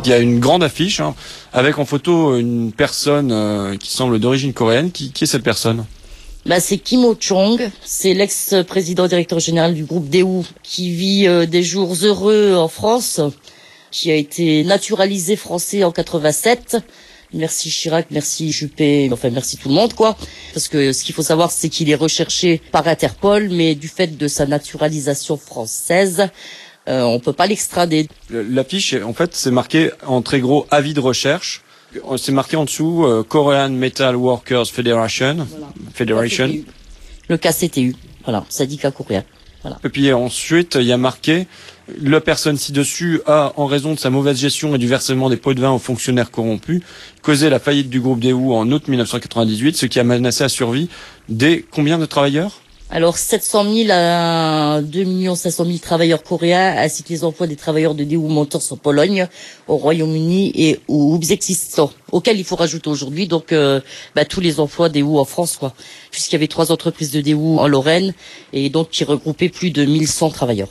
Il y a une grande affiche avec en photo une personne qui semble d'origine coréenne. Qui est cette personne? C'est Kim Ho-chong, c'est l'ex-président directeur général du groupe Daewoo qui vit des jours heureux en France, qui a été naturalisé français en 87. Merci Chirac, merci Juppé, enfin merci tout le monde quoi. Parce que ce qu'il faut savoir c'est qu'il est recherché par Interpol, mais du fait de sa naturalisation française, on peut pas l'extrader. L'affiche, en fait, c'est marqué en très gros avis de recherche. C'est marqué en dessous Korean Metal Workers Federation. Voilà. Federation. Le KCTU, voilà, syndicat coréen. Voilà. Et puis ensuite, il y a marqué la personne ci-dessus a, en raison de sa mauvaise gestion et du versement des pots de vin aux fonctionnaires corrompus, causé la faillite du groupe Daewoo en août 1998, ce qui a menacé la survie des combien de travailleurs? Alors 700 000 à 2 500 000 travailleurs coréens, ainsi que les emplois des travailleurs de Daewoo Motors en Pologne, au Royaume-Uni et au Ouzbékistan, auquel il faut rajouter aujourd'hui donc tous les emplois Daewoo en France, quoi, puisqu'il y avait 3 entreprises de Daewoo en Lorraine et donc qui regroupaient plus de 1100 travailleurs.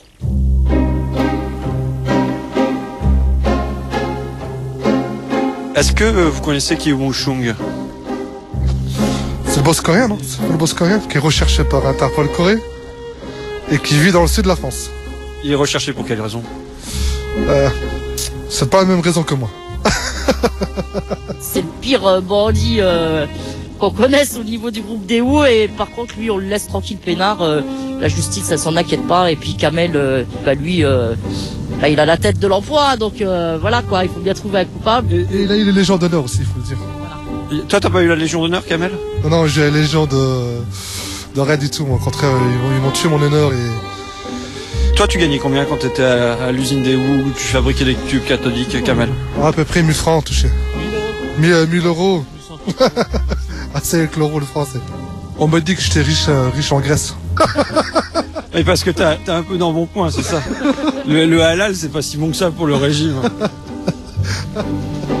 Est-ce que vous connaissez Kim Ho-chong? C'est le boss coréen, non? C'est le boss coréen qui est recherché par Interpol Corée et qui vit dans le sud de la France. Il est recherché pour quelle raison? C'est pas la même raison que moi. C'est le pire bandit qu'on connaisse au niveau du groupe Daewoo, et par contre lui on le laisse tranquille peinard, la justice elle s'en inquiète pas, et puis Kamel lui il a la tête de l'emploi, donc voilà quoi, il faut bien trouver un coupable. Et il a eu les légions d'honneur aussi, il faut le dire. Toi, t'as pas eu la Légion d'honneur, Kamel? Non, j'ai la légion de rien du tout. Moi, au contraire, ils m'ont tué mon honneur et... Toi, tu gagnais combien quand t'étais à l'usine Daewoo où tu fabriquais des tubes cathodiques, Kamel? À peu près 1000 francs touchés. 1000 euros. C'est avec l'euro, le français. On m'a dit que j'étais riche en Grèce. Et parce que t'as un peu d'embonpoint, c'est ça? Le halal, c'est pas si bon que ça pour le régime.